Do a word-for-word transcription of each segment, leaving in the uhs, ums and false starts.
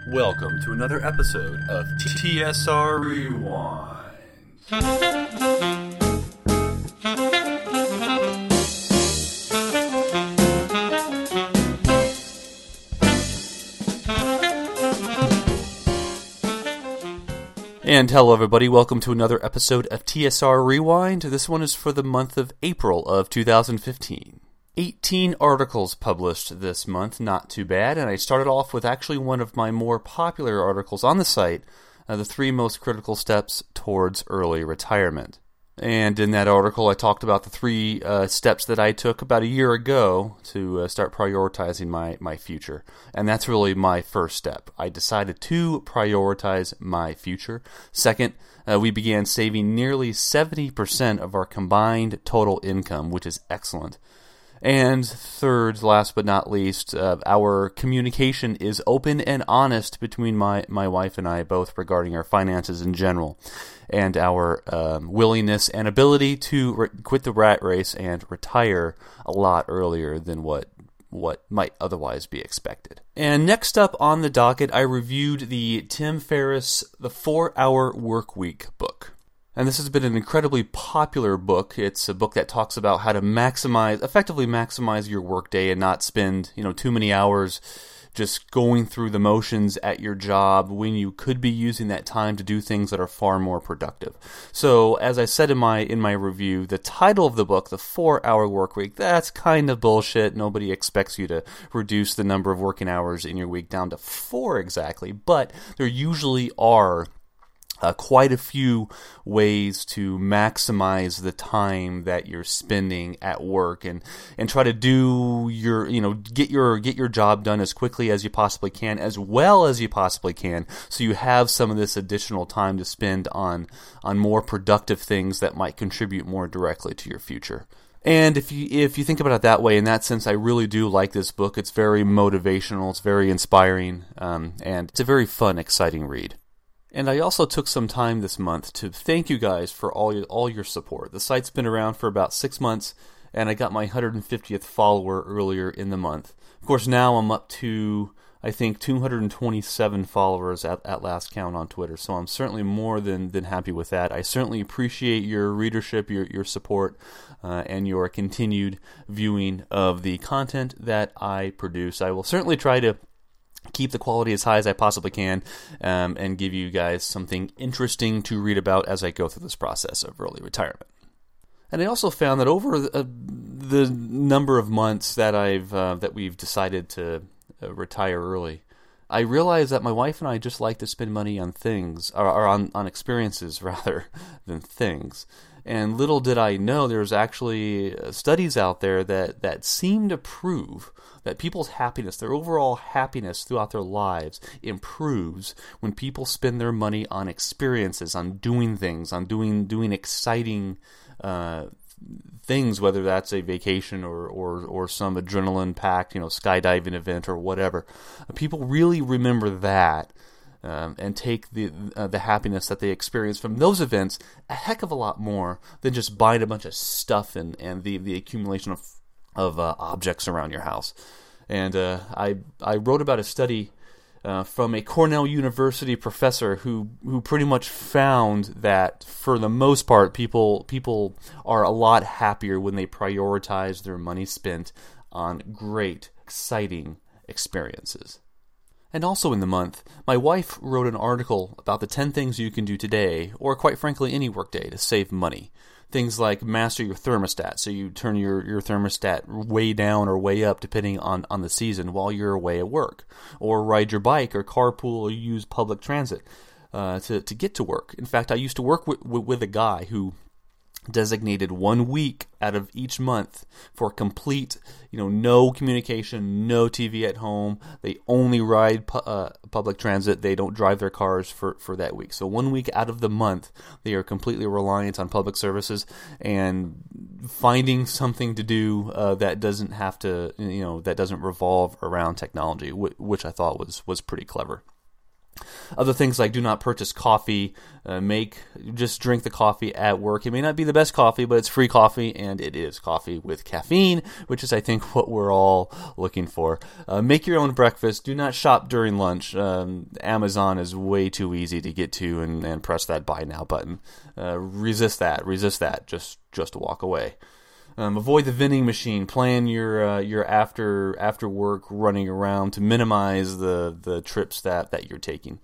Welcome to another episode of T S R Rewind. And hello everybody, welcome to another episode of T S R Rewind. This one is for the month of April of two thousand fifteen. eighteen articles published this month, not too bad, and I started off with actually one of my more popular articles on the site, uh, the three most critical steps towards early retirement. And in that article I talked about the three uh, steps that I took about a year ago to uh, start prioritizing my, my future. And that's really my first step. I decided to prioritize my future. Second, uh, we began saving nearly seventy percent of our combined total income, which is excellent. And third, last but not least, uh, our communication is open and honest between my, my wife and I, both regarding our finances in general, and our um, willingness and ability to re- quit the rat race and retire a lot earlier than what what might otherwise be expected. And next up on the docket, I reviewed the Tim Ferriss The four-Hour Workweek book. And this has been an incredibly popular book. It's a book that talks about how to maximize, effectively maximize your workday and not spend, you know, too many hours just going through the motions at your job when you could be using that time to do things that are far more productive. So, as I said in my in my review, the title of the book, The four-Hour Workweek, that's kind of bullshit. Nobody expects you to reduce the number of working hours in your week down to four exactly, but there usually are Uh, quite a few ways to maximize the time that you're spending at work and, and try to do your, you know, get your, get your job done as quickly as you possibly can, as well as you possibly can, so you have some of this additional time to spend on, on more productive things that might contribute more directly to your future. And if you if you think about it that way, in that sense, I really do like this book. It's very motivational, it's very inspiring, um, and it's a very fun, exciting read. And I also took some time this month to thank you guys for all your all your support. The site's been around for about six months, and I got my one hundred fiftieth follower earlier in the month. Of course, now I'm up to, I think, two hundred twenty-seven followers at, at last count on Twitter, so I'm certainly more than, than happy with that. I certainly appreciate your readership, your, your support, uh, and your continued viewing of the content that I produce. I will certainly try to keep the quality as high as I possibly can, um, and give you guys something interesting to read about as I go through this process of early retirement. And I also found that over uh, the number of months that I've uh, that we've decided to uh, retire early, I realized that my wife and I just like to spend money on things, or, or on, on experiences rather than things. And little did I know, there's actually studies out there that, that seem to prove that people's happiness, their overall happiness throughout their lives, improves when people spend their money on experiences, on doing things, on doing doing exciting uh, things, whether that's a vacation or, or, or some adrenaline-packed, you know, skydiving event or whatever. People really remember that. Um, and take the uh, the happiness that they experience from those events a heck of a lot more than just buying a bunch of stuff and, and the, the accumulation of of uh, objects around your house. And uh, I I wrote about a study uh, from a Cornell University professor who who pretty much found that for the most part people people are a lot happier when they prioritize their money spent on great, exciting experiences. And also in the month, my wife wrote an article about the ten things you can do today, or quite frankly any workday, to save money. Things like master your thermostat, so you turn your, your thermostat way down or way up depending on, on the season while you're away at work. Or ride your bike or carpool or use public transit uh, to, to get to work. In fact, I used to work with, with a guy who designated one week out of each month for complete, you know, no communication, no T V at home. They only ride pu- uh, public transit. They don't drive their cars for, for that week. So one week out of the month, they are completely reliant on public services and finding something to do uh, that doesn't have to, you know, that doesn't revolve around technology, which I thought was was pretty clever. Other things like do not purchase coffee, uh, make, just drink the coffee at work. It may not be the best coffee, but it's free coffee, and it is coffee with caffeine, which is, I think, what we're all looking for. Uh, make your own breakfast. Do not shop during lunch. Um, Amazon is way too easy to get to and, and press that buy now button. Uh, resist that. Resist that. Just, just walk away. Um, avoid the vending machine. Plan your uh, your after after work running around to minimize the, the trips that, that you're taking.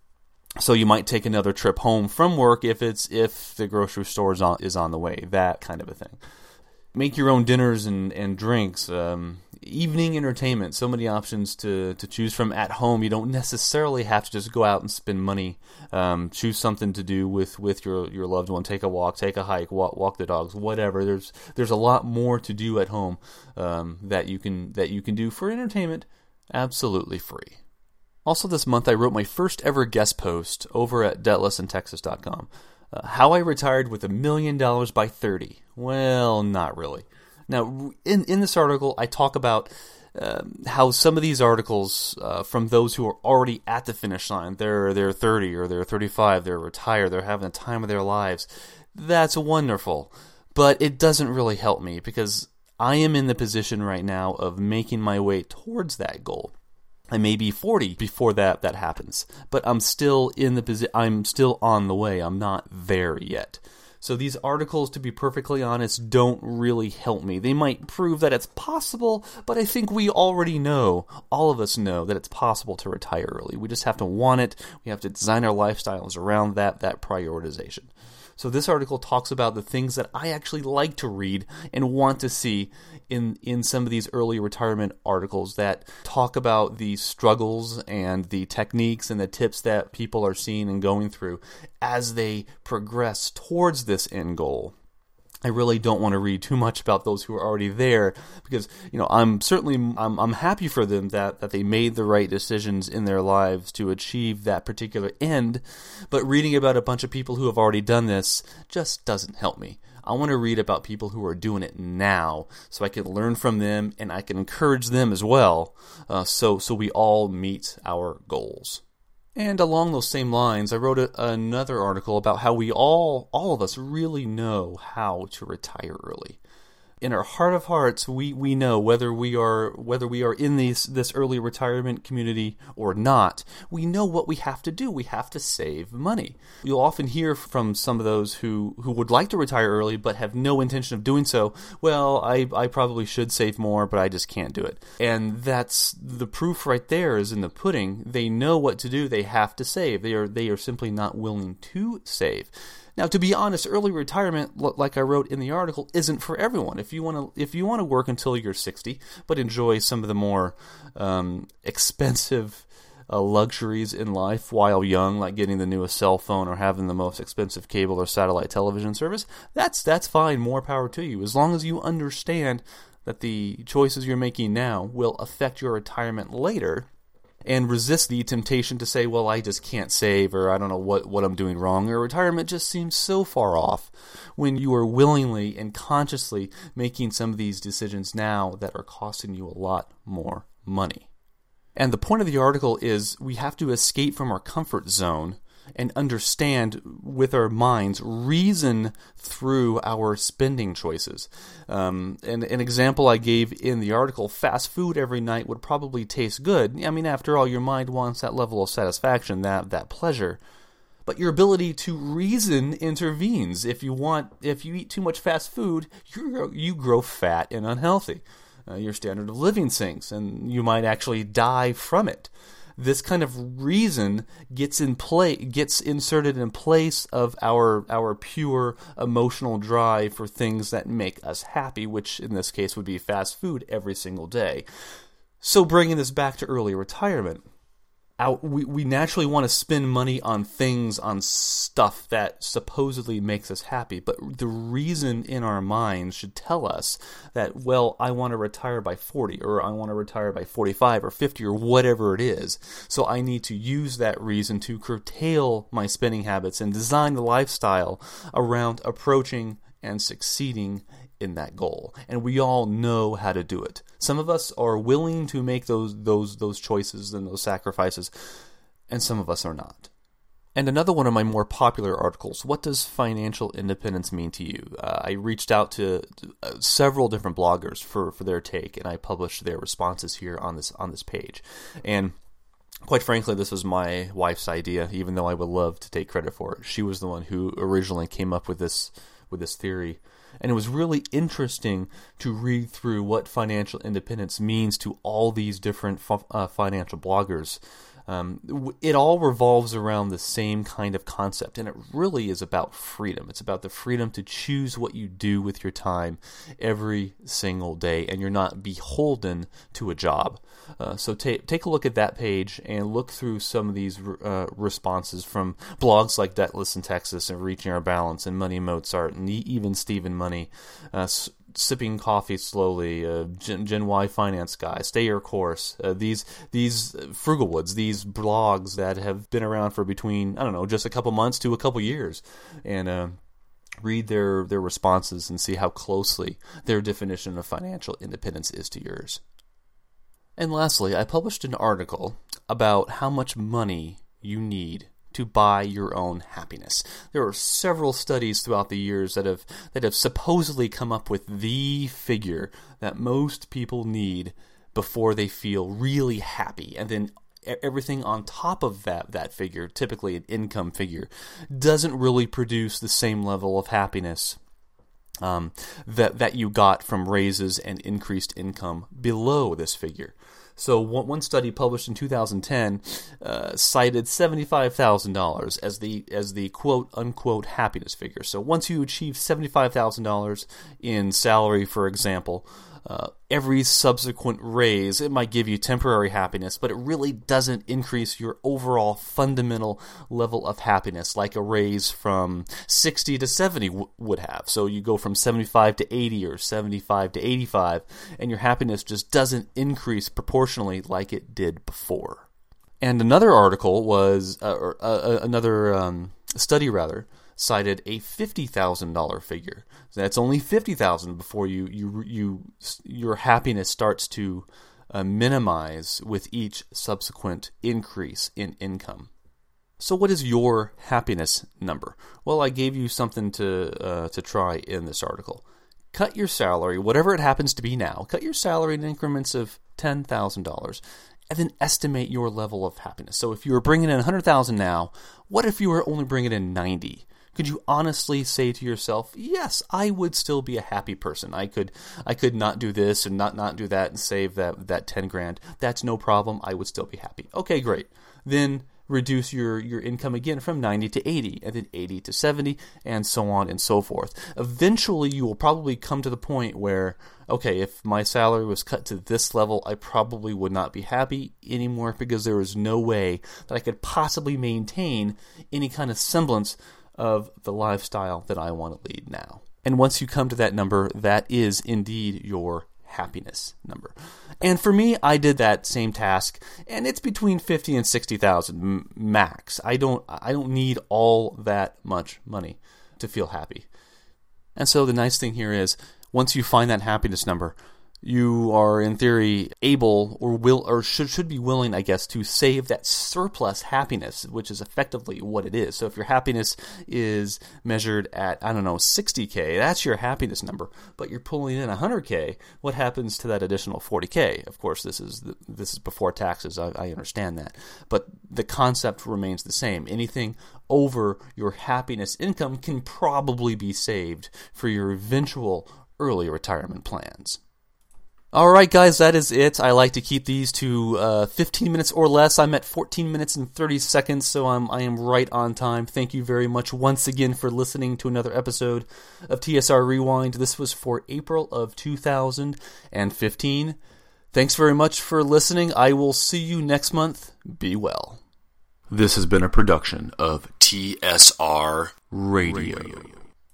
So you might take another trip home from work if it's if the grocery store is on, is on the way. That kind of a thing. Make your own dinners and, and drinks. Um, evening entertainment. So many options to, to choose from at home. You don't necessarily have to just go out and spend money. Um, choose something to do with, with your, your loved one. Take a walk, take a hike, walk, walk the dogs, whatever. There's there's a lot more to do at home um, that you can that you can do for entertainment, absolutely free. Also, this month I wrote my first ever guest post over at debt lesson texas dot com. Uh, how I retired with a million dollars by thirty. Well, not really. Now, in, in this article, I talk about um, how some of these articles uh, from those who are already at the finish line, they're they're thirty or they're thirty-five, they're retired, they're having the time of their lives. That's wonderful, but it doesn't really help me because I am in the position right now of making my way towards that goal. I may be forty before that, that happens, but I'm still in the posi- I'm still on the way. I'm not there yet. So these articles, to be perfectly honest, don't really help me. They might prove that it's possible, but I think we already know, all of us know, that it's possible to retire early. We just have to want it. We have to design our lifestyles around that, that prioritization. So this article talks about the things that I actually like to read and want to see in, in some of these early retirement articles that talk about the struggles and the techniques and the tips that people are seeing and going through as they progress towards this end goal. I really don't want to read too much about those who are already there because, you know, I'm certainly I'm, I'm happy for them that, that they made the right decisions in their lives to achieve that particular end, but reading about a bunch of people who have already done this just doesn't help me. I want to read about people who are doing it now so I can learn from them and I can encourage them as well uh, so so we all meet our goals. And along those same lines, I wrote a, another article about how we all, all of us really know how to retire early. In our heart of hearts, we, we know whether we are whether we are in this this early retirement community or not, we know what we have to do. We have to save money. You'll often hear from some of those who, who would like to retire early but have no intention of doing so. Well, I, I probably should save more, but I just can't do it. And that's the proof right there is in the pudding. They know what to do. They have to save. They are they are simply not willing to save. Now, to be honest, early retirement, like I wrote in the article, isn't for everyone. If you want to, if you want to work until you're sixty, but enjoy some of the more um, expensive uh, luxuries in life while young, like getting the newest cell phone or having the most expensive cable or satellite television service, that's that's fine. More power to you, as long as you understand that the choices you're making now will affect your retirement later. And resist the temptation to say, well, I just can't save, or I don't know what, what I'm doing wrong, or retirement just seems so far off, when you are willingly and consciously making some of these decisions now that are costing you a lot more money. And the point of the article is we have to escape from our comfort zone and understand with our minds, reason through our spending choices. Um, and an example I gave in the article, fast food every night would probably taste good. I mean, after all, your mind wants that level of satisfaction, that that pleasure. But your ability to reason intervenes. If you want, if you eat too much fast food, you you grow fat and unhealthy. Uh, your standard of living sinks, and you might actually die from it. This kind of reason gets in play, gets inserted in place of our our pure emotional drive for things that make us happy, which in this case would be fast food every single day. So bringing this back to early retirement, Out, we, we naturally want to spend money on things, on stuff that supposedly makes us happy, but the reason in our minds should tell us that, well, I want to retire by forty, or I want to retire by forty-five or fifty, or whatever it is. So I need to use that reason to curtail my spending habits and design the lifestyle around approaching and succeeding in that goal. And we all know how to do it. Some of us are willing to make those those those choices and those sacrifices. and some of us are not. And another one of my more popular articles, what does financial independence mean to you? Uh, I reached out to uh, several different bloggers for, for their take, and I published their responses here on this on this page. And quite frankly, this was my wife's idea, even though I would love to take credit for it. She was the one who originally came up with this with this theory. And it was really interesting to read through what financial independence means to all these different uh, financial bloggers. Um, it all revolves around the same kind of concept, and it really is about freedom. It's about the freedom to choose what you do with your time every single day, and you're not beholden to a job. Uh, so take take a look at that page and look through some of these uh, responses from blogs like Debtless in Texas and Reaching Our Balance and Money Mozart and even Stephen Money. Uh, Sipping Coffee Slowly, uh, Gen, Gen Y Finance Guy, Stay Your Course, uh, these these Frugalwoods, these blogs that have been around for between, I don't know, just a couple months to a couple years, and uh, read their, their responses and see how closely their definition of financial independence is to yours. And lastly, I published an article about how much money you need to buy your own happiness. There are several studies throughout the years that have that have supposedly come up with the figure that most people need before they feel really happy, and then everything on top of that that figure, typically an income figure, doesn't really produce the same level of happiness um, that that you got from raises and increased income below this figure. So one study published in two thousand ten uh, cited seventy-five thousand dollars as the as the quote unquote happiness figure. So once you achieve seventy-five thousand dollars in salary, for example, uh, every subsequent raise, it might give you temporary happiness, but it really doesn't increase your overall fundamental level of happiness like a raise from sixty to seventy w- would have. So you go from seventy-five to eighty or seventy-five to eighty-five, and your happiness just doesn't increase proportionally like it did before. And another article was, uh, or uh, another um, study rather, cited a fifty thousand dollars figure. So that's only fifty thousand dollars before you, you, you, your happiness starts to uh, minimize with each subsequent increase in income. So what is your happiness number? Well, I gave you something to uh, to try in this article. Cut your salary, whatever it happens to be now, cut your salary in increments of ten thousand dollars, and then estimate your level of happiness. So if you were bringing in one hundred thousand dollars now, what if you were only bringing in ninety thousand dollars? Could you honestly say to yourself, yes, I would still be a happy person. I could I could not do this and not, not do that and save that, that ten grand. That's no problem. I would still be happy. Okay, great. Then reduce your, your income again from ninety to eighty, and then eighty to seventy, and so on and so forth. Eventually, you will probably come to the point where, okay, if my salary was cut to this level, I probably would not be happy anymore because there is no way that I could possibly maintain any kind of semblance of the lifestyle that I want to lead now. And once you come to that number, that is indeed your happiness number. And for me, I did that same task, and it's between fifty and sixty thousand max. I don't I don't need all that much money to feel happy. And so the nice thing here is, once you find that happiness number, you are in theory able or will or should should be willing, I guess, to save that surplus happiness, which is effectively what it is. So if your happiness is measured at, I don't know, sixty K, that's your happiness number, but you're pulling in one hundred K, what happens to that additional forty K? Of course, this is the, this is before taxes, I, I understand that. But the concept remains the same. Anything over your happiness income can probably be saved for your eventual early retirement plans. Alright guys, that is it. I like to keep these to uh, fifteen minutes or less. I'm at fourteen minutes and thirty seconds, so I'm, I am right on time. Thank you very much once again for listening to another episode of T S R Rewind. This was for April of two thousand fifteen. Thanks very much for listening. I will see you next month. Be well. This has been a production of T S R Radio. Radio.